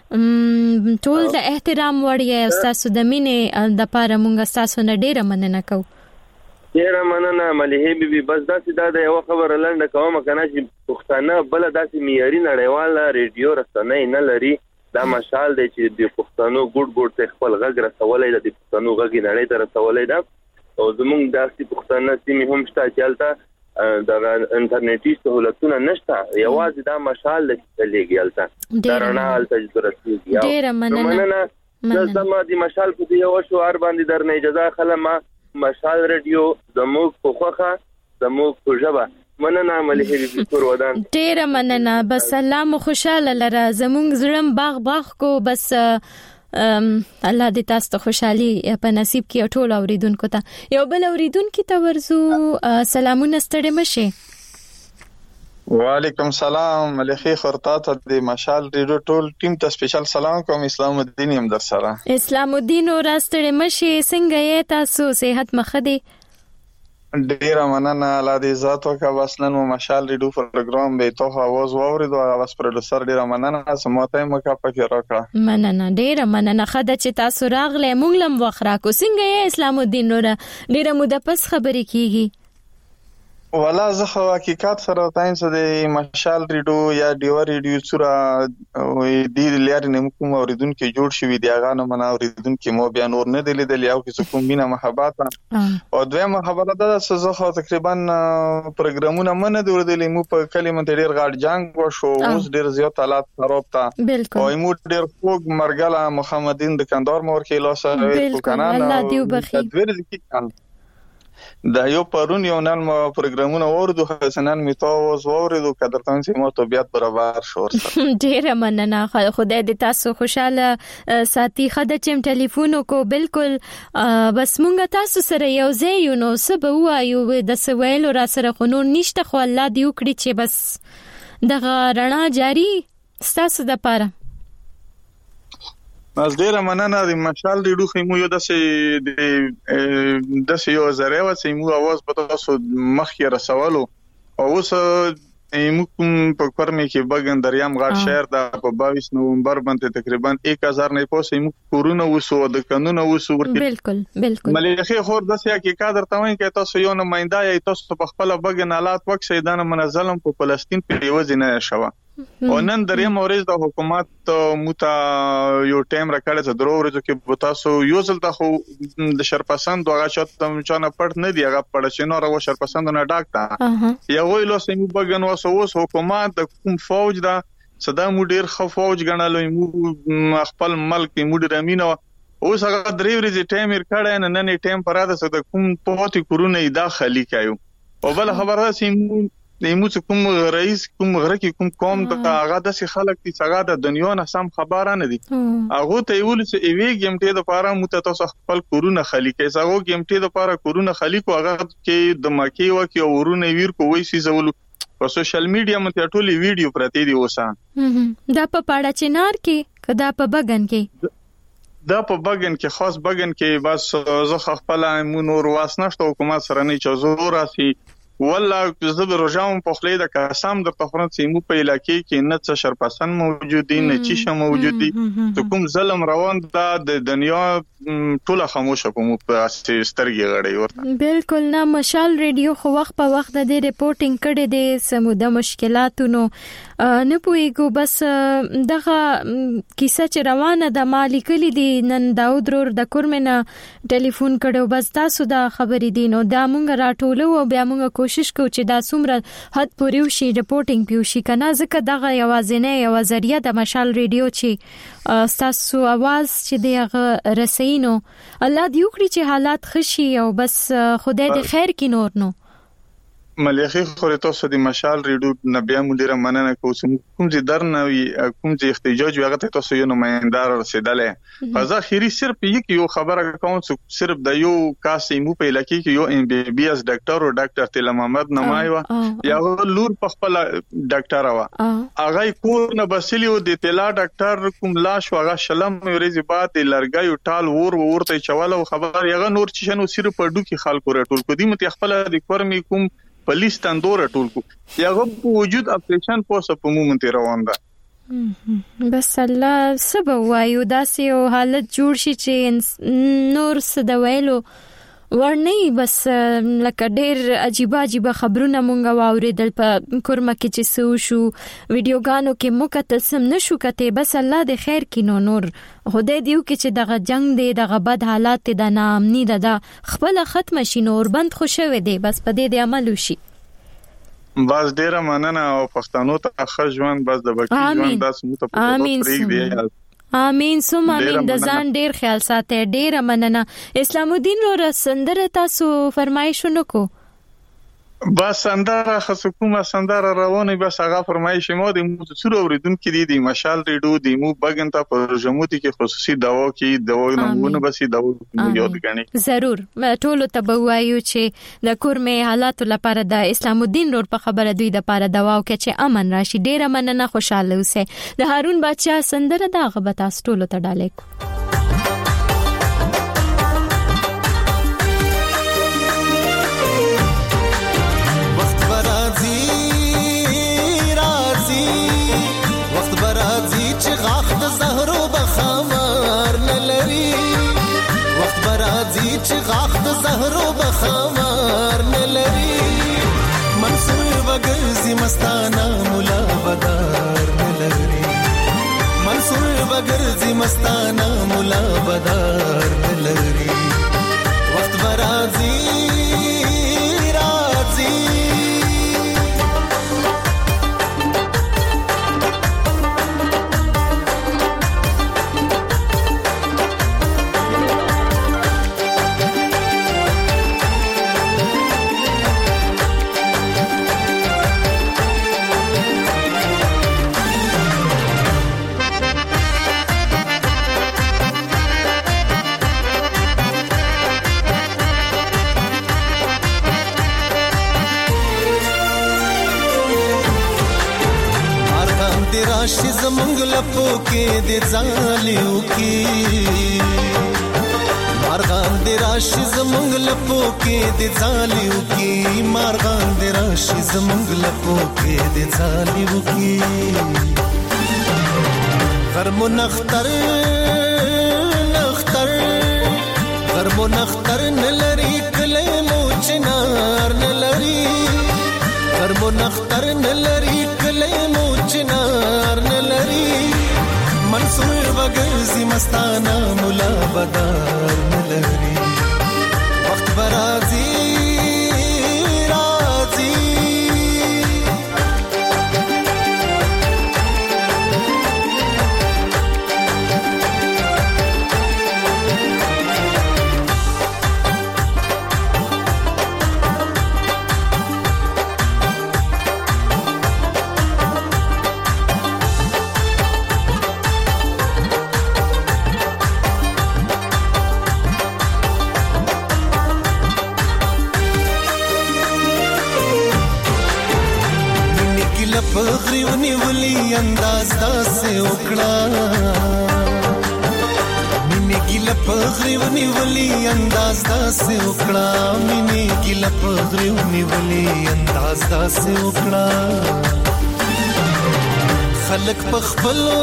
ټول د احترام وړي او تاسو د مینې د پاره مونږ تاسو نه ډیر مننه کوو. ډیر مننه مليحه بیبي بس دا چې دا د یو خبره لنډه کوم کنه چې پښتانه بل داسې معیاري نړیواله ریډیو رسنۍ نه لري دا مشال دی چې د پښتنو ګډ ګډ ته خپل غږ رسولای د پښتنو غږ نړۍ ته رسولای دا او زمونږ داسې پښتانه سیمې هم شته چې البته د انټرنیټي سہولتونه نشته یوازې دا مشال لګي الته درنا الته درسيږي ډیر مننه زما د مشال په یو شعار باندې درنه اجازه خلما مشال رادیو زموږ په خوخه زموږ په ژبه مننه ملي دکتور ودان ډیر مننه بس سلام خوشاله لره زموږ زړم باغ باغ کو بس الله دې تاسو ته خوشحالي په نصیب کې ټول اوریدونکو ته یو بل اوریدونکو ته ورزو سلامونه ستړي مشه وعلیکم سلام ملخي خرطا ته د مشال ریډیو ټول ټیم ته سپیشل سلام کوم اسلام الدین هم در سره اسلام الدین او راستړي مشه څنګه یې تاسو صحت مخه دي ډیر مننه الله دې ذات وکړه بس نن مو مشال ریډیو پروګرام به توه आवाज واوریدو واس پروډوسر ډیر مننه سماته مکه پکې راکړه مننه ډیر مننه خدای چې تاسو راغله مونږ لم وخرا کو څنګه یې اسلام الدین نور ډیر مو د پس خبرې کیږي ولا زه خو حقیقت سره تاسو د مشال ریډیو یا دیو ریډیو سره وې د لاري نه کوم اوریدونکو جوړ شوی دی هغه نه من اوریدونکو مو بیا نور نه دی لیدل یو کې کوم مینه محبت او دویمه خبره ده چې زه خو تقریبا پروګرامونه من دی ورته مو په کلمه ډیر غاړ جنگ وشو اوس ډیر زیات حالات خراب تا او مو ډیر خوګ مرګله محمدین د کندهار مور کې لاسه وې کنه الله دې وبخي دا یو پرون یو نن ما پروګرامونه اوردو حسنان می تاسو اوریدو قدرتان سي مو طبيعت برابر شور سره ډیر مننه خدای دې تاسو خوشاله ساتي خدای چې ټلیفون کو بالکل بس مونږ تاسو سره یو ځای یو نو سبا وایو د سویل را سره خنور نشته خو الله دې وکړي چې بس دغه رڼا جاری ستاسو د پاره از ډیره مننه د مشال ریډیو خمو یو داسې د داسې یو زره و چې مو आवाज په تاسو مخ کې رسولو او اوس مو کوم په کورمه کې بغن دریام غاټ شهر د په باییس نومبر باندې تقریبا یک هزار نه پوسې مو کورونه وسو د قانون وسو ورته بالکل بالکل مليخي خور داسې کې کادر تاوین کې تاسو یو نمائنده یا تاسو په خپل بغن حالات وک سیدانه منظم په فلسطین په یوځ نه شوه او نن دریم ورځ د حکومت موتا یو ټایم راکړی چې درو ورځو کې تاسو یو ځل ته خو د شرپسند دغه چاته چانه پړ نه دی هغه پړ چې نو راو شرپسند نه ډاکټه یو ویلو سیمو بغن وسو اوس حکومت د کوم فوج دا صدا مو ډیر خو فوج غنالو مو خپل ملک مو ډیر امینه اوس هغه درې ورځې ټایم ورکړی نه نه ټایم پراده چې د کوم پوتې کورونه داخلي کایو او بل خبره سیمو نیمو کوم رئیس کوم غره کې کوم قوم ته هغه د خلک چې هغه د دنیا نه سم خبره نه دي هغه ته ویل چې ایوي ګمټي د پاره مت تاسو خپل کورونه خالی کوي هغه ګمټي د پاره کورونه خالی کو هغه کې د مکی و کې ورونه ویر کو وای سي زول په سوشل میډیا مته ټولي ویډیو پرته دي وسه دا په پاړه چنار کې کدا په بغن کې دا په بغن کې خاص بغن کې بس زه خپل نور واسنشت حکومت سره نه چزور راسي والله زه د روجام په خلې د قسم د تفرنسي مو په علاقې کې نه څه شرپسن موجود دي نه چی موجود دي ته کوم ظلم روان دا د دنیا ټوله خاموشه کوم په سترګې غړي ورته بالکل نه مشال ریډیو خو وخت په وخت د ریپورتینګ کړي دي سموده مشکلاتونو نه پويګو بس دغه کیسه چې روانه د مالکلی دي نن داود رور د کورمنه ټلیفون کړو بس تاسو دا خبرې دي نو دا مونږ راټولو او بیا مونږ کوشش کوو چې دا څومره حد پورې وشي ریپورتینګ پیوشي کنه ځکه دغه یوازینه یو ذریعہ د مشال ریډیو چې تاسو आवाज چې دغه رسینو الله دې وکړي چې حالات خشي او بس خدای دې خیر کړي نور نو مليخي خوري تاسو د مشال ریډیو نبیا مدیره مننه کوم کوم چې درنوي کوم چې احتجاج وغه تاسو یو نمائنده رسیدله فزا خيري صرف یک یو خبره کوم صرف د یو کاسې مو په لکه کې یو ام بي بي اس ډاکټر او ډاکټر تل محمد نمایو یا لور په خپل ډاکټر وا هغه کور نه بسلی او د تلا ډاکټر کوم لاش وغه شلم ورځي بعد لرګي ټال ور ورته چواله خبر یغه نور چې شنو صرف په ډو کې خلکو رټول کو دي مت خپل د کورمي کوم پولیس تندور ټول کو یغه په وجود اپریشن پوسه په مومنت روان ده بس الله سبا وایو داسې او حالت جوړ شي چې نور څه د ویلو ورنی بس لکه ډیر عجیب عجیب خبرونه مونږ واوریدل په کورمه کې چې سو شو ویډیوګانو کې مو کتل سم نشو کته بس الله دې خیر کینو نور خدای دیو کې چې دغه جنگ دی دغه بد حالات د نامنی ده خپل ختم شي نور بند خوشوي دی بس په دې د عمل وشي باز ډیره مننه او پښتنو ته ښه ژوند بس د بکی ژوند داس مو ته امين امين سم امين د ځان ډیر خیال ساتي ډیره مننه. اسلام الدین رو سندره تاسو فرمایشونه کو بس سندره خصوصا سندره روانه بس هغه فرمایش مو د متصور اوریدونکو دي د مشال ریډو د مو بغن ته پروژموتي کې خصوصي دوا کې دوا نمونه بس دوا یاد غني ضرور ټول ته بوایو چې د کورمه حالات لپاره د اسلام الدین رو په خبره دوی د لپاره دوا او کې چې امن راشي ډیره مننه خوشاله اوسه. د هارون بادشاہ سندره دا غبط اس ټول ته ډالې چې غاخ د زهرو بخمار نه لري منصور وګرځي مستانه مولا بدار نه لري منصور وګرځي مستانه مولا بدار نه لري وخت برازي راځي راشي زمونږ لپو کې د ځالیو کې مارغان د راشي زمونږ لپو کې د ځالیو کې مارغان د راشي زمونږ لپو کې د ځالیو کې غرمو نختر نختر غرمو نختر نلري کله مو چنار نلري غرمو نختر نلري کله مو چنار نلري منصور وګرځي مستانه مولا بدار نلري وخت برازي راځي پغریونی ولی انداز داسه وکړه مینه ګیله پغریونی ولی انداز داسه وکړه مینه ګیله پغریونی ولی انداز داسه وکړه خلق پخپلو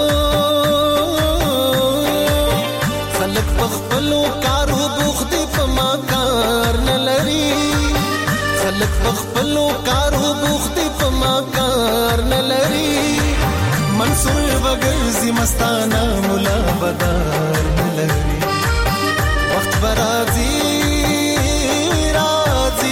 خلق پخپلو کارو بوخت په ما کار نه لري خلق پخپلو کارو بوخت په ما کار نه لري منصور وګرځي مستانه مولا بدار نه لري وخت برازي راځي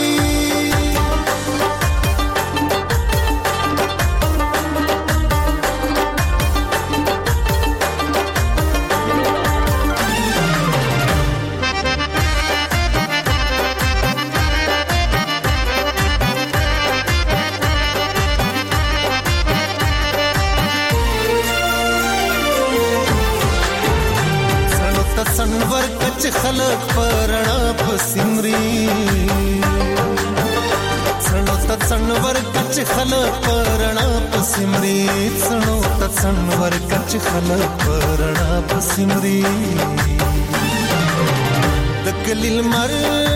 سنور کچ خلق پرنا پسمري سنو ت سنور کچ خلق پرنا پسمري سنو ت سنور کچ خلق پرنا پسمري دکلیل مر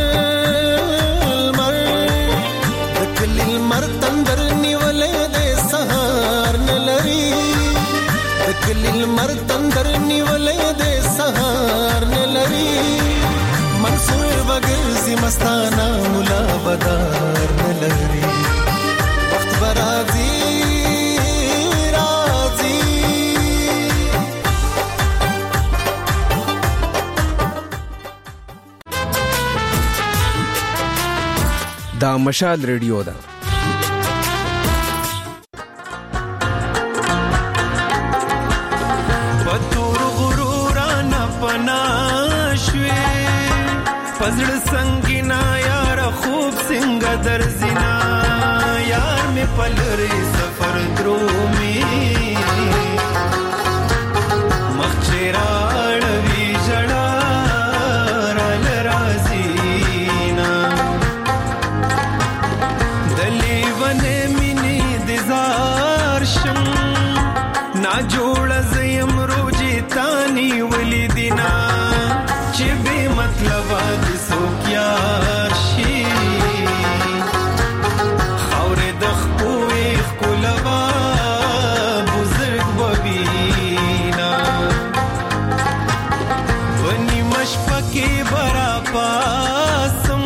مر دکلیل مر تندر نیولې د سهار نلري دکلیل مر تندر نیولې د سهار نلري منصور وګرځي مستانه مولا بدار نلري وخت برازي راځي دا مشال ریډیو ده پزړ سنگینا یار خوب څنګه درځینا یار می پلری سفر درومي مخچرا وی جړا رل رازینا دلی ونه مینی دزار شم نا جوړ زیم روجی تانی ولیدینا چې به مطلب د سوکیار شي خاورې د خپوې خلوا بزرګ ببینا ونی مشفقې برا پاسم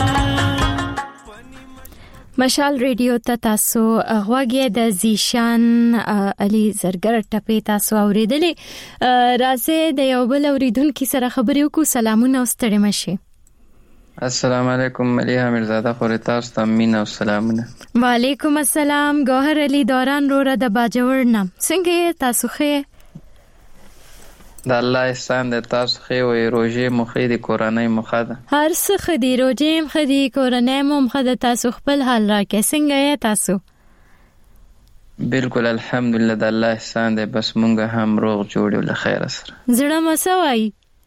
مشال ریډیو ته تاسو غوږی د زیشان علي زرګر ټپې تاسو اوریدلې راځي د یو بل اوریدونکو سره خبرې وکړو. سلامونه او ستړي مشه. السلام علیکم ملیحه میرزاده خوري تاسو ته مين او سلامونه. وعلیکم السلام ګوهر علي دوران روره د باجوړ نام څنګه تاسو خې؟ د الله احسان د تاسو خې وي روزه مخې د قرآنی مخه ده هر څه خدي روزه مخدي قرآنی مخه ده تاسو خپل حال راکې څنګه یې تاسو؟ بالکل الحمدلله د الله احسان ده بس مونږ هم روغ جوړ ول خیر سره زړه مسوي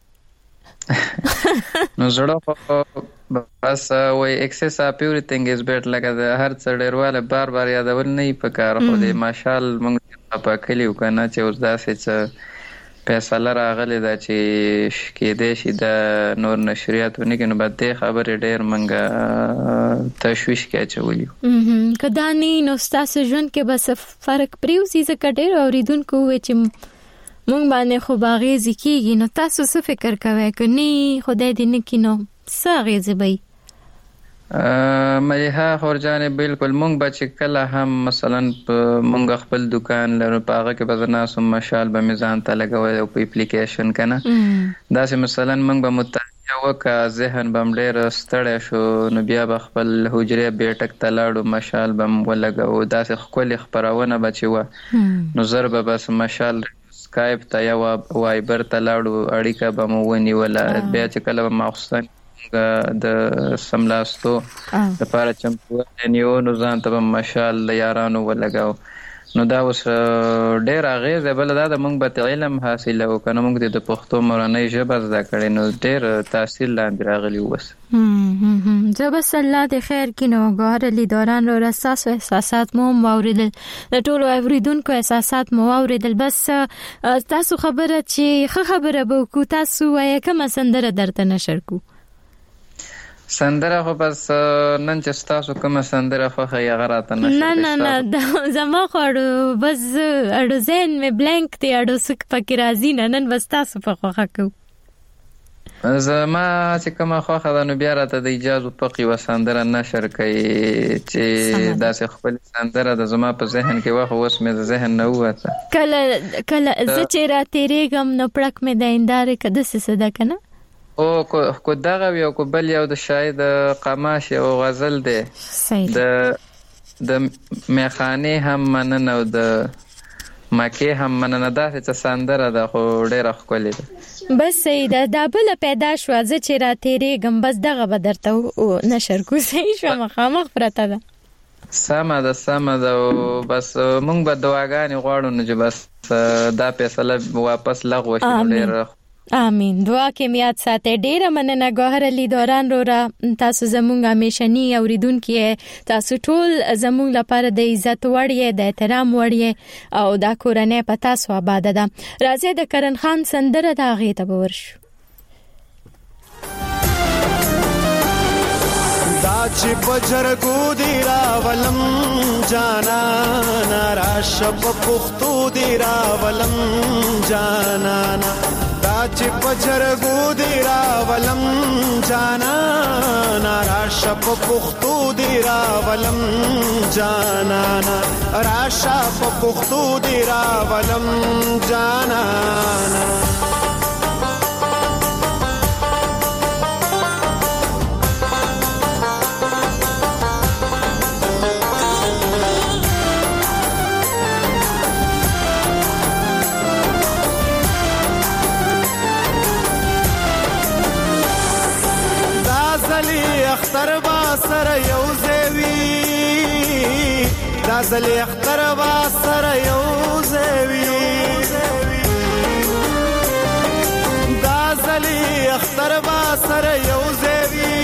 نو زړه بس وای اکسس اپیوري thing is better لکه هر څه ډیرواله بار بار یادول نه پکار خو دې ماشال مونږ په کلیو کنه چې اوس داسې څه فیصله راغلی دا چې کې دې شي د نور نشریات ونه کې نو بعد خبرې ډېر منګه تشويش کې اچولیو کدا نه نو تاسو ژوند کې بس فرق پریوزي ځکه ډېر اوریدونکو وې چې مونږ باندې خو باغې ځکیږي نو تاسو څه فکر کوئ کني خدای دې نه کینو ساغه زبې ملیحه خورجانه بالکل مونږ بچ کله هم مثلا مونږ خپل دکان لرو پاغه کې بزنا سم مشال به میزان ته لګوي او په اپلیکیشن کنه دا چې مثلا مونږ به متعیا وکا ذهن بم ډېر ستړی شو نو بیا به خپل حجره بیٹک تلاړو مشال بم ولګو دا چې خپل خبرونه بچو نو ضرب بس مشال سکایپ ته یا وایبر تلاړو اړیکه بم ونی ولا بیا چې کله مخصوصا د سملاستو د پاره چمپو نیو نو ځان ته مشال یارانو ولګاو نو دا اوس ډېر اغیزه بل دا د مونږ به علم حاصله وکنه مونږ د پښتو مورنۍ ژبه زده کړې نو ډېر تاثیر لاندې راغلی وس جب الله د خیر کینو ګور علي دوران رو رساس او احساسات مو موریدل د ټولو اوریدونکو احساسات مو اوریدل بس تاسو خبره چې خبره به کو تاسو وایې کوم سندره درته نشر کو سندره خو بس نن چې تاسو کومه سندره خو هي غراته نشته نه نه نه زما خو بس اړو زین می بلانک دی اړو سک پکې راځي نه نن بس تاسو په خوخه کو زما چې کومه خوخه ده نو بیا راته د اجازه پقي و سندره نشر کوي چې داسې خپل سندره د زما په ذهن کې واخ اوس مې ذهن نه وته کله کله زه چې را تیرېږم نو پړک مې د اندارې کده څه ده کنه او کو دغه یو کو بل یو د شاید قماش او غزل دی د د میخانه هم مننه او د مکه هم مننه دا چې سندره ده خو ډېر ښکلې ده بس سیده دا بل پیدا شو ځکه چې را تیرېږم بس دغه بدرته نشر کو صحیح شو مخامخ پرته ده سمه ده سمه ده بس مونږ به دعاګانې غواړو نو چې بس دا فیصله واپس لغوه شي ډېر امين دعا کې میات ساتي ډیره مننه ګوهر علي دوران رو را تاسو زموږ همیشنی اوریدونکو تاسو ټول زموږ لپاره د عزت وړي د احترام وړي او دا کورنۍ په تاسو آباد ده راځي د کرن خان سندره دا غي ته ورشو دا چې بجرګو دی راولم جانا ناراش په پختو دی راولم جانا دا چې بجرګو دی راولم جانا ناراش په پختو دی راولم جانا راشا په پختو دی راولم جانا دازل اختر وا سره یو زوی دازل اختر وا سره یو زوی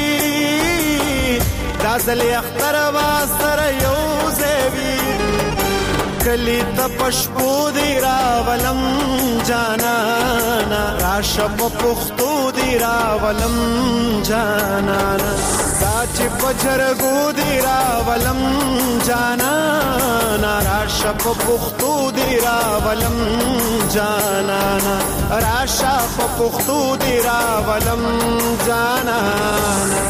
دازل اختر وا سره یو زوی کلی تپشپو دی راولم جانانا راشب پختو دی راولم جانانا داچ پجرگو دی راولم جانانا راشب پختو دی راولم جانانا راشب پختو دی راولم جانانا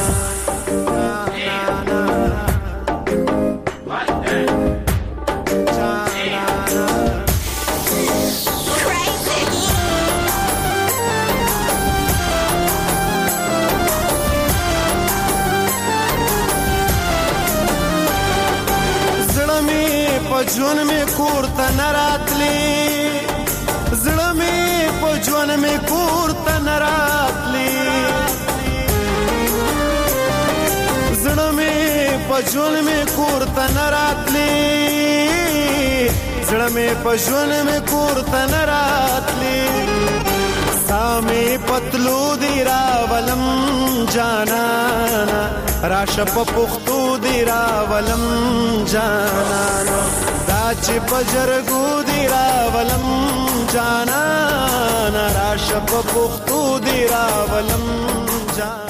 پجون میں کورتا نراتلی زړه می پجون میں کورتا نراتلی زړه می پجون میں کورتا نراتلی زړه می پجون میں کورتا نراتلی سامي پتلو دی راولم جانانا راشپ پختو دی راولم جانانا داچ پجرگو دی راولم جانانا راشپ پختو دی راولم جانانا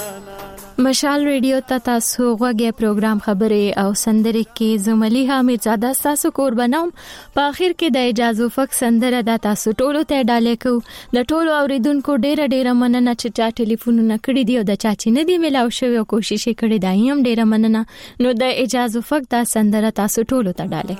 مشال ریډیو ته تاسو غوږی پروګرام خبرې او سندرې کې زملی حامد زاده تاسو قربانوم په اخر کې د اجازه فک سندره د تاسو ټولو ته ډالې کو د ټولو اوریدونکو ډیره ډیره مننه چې چا ټلیفونونه کړی دی او د چا چې نه دی ملاو شوی او کوشش کړی دی هم ډیره مننه نو د اجازه فک د سندره تاسو ټولو ته ډالې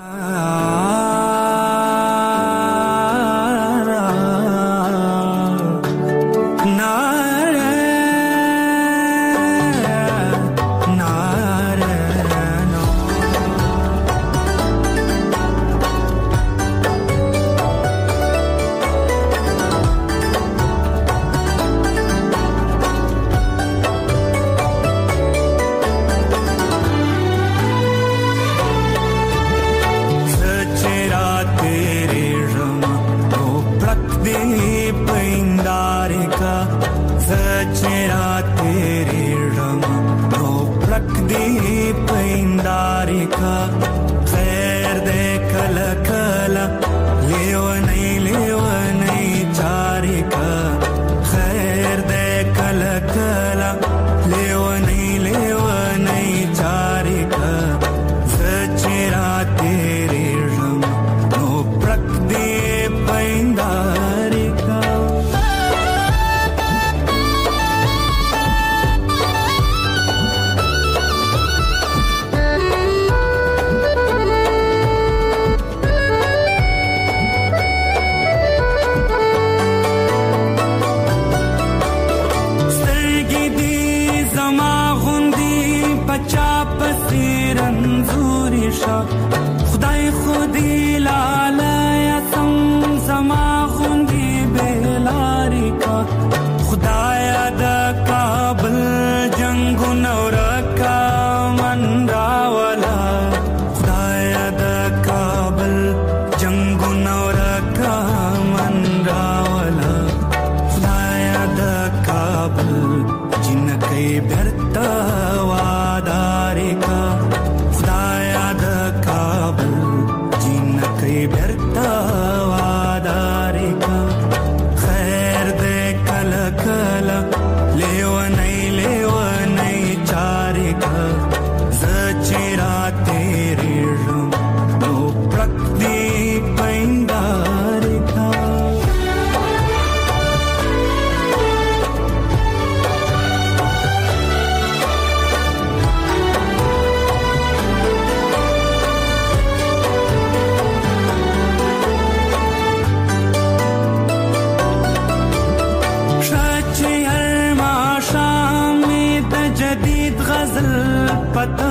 पता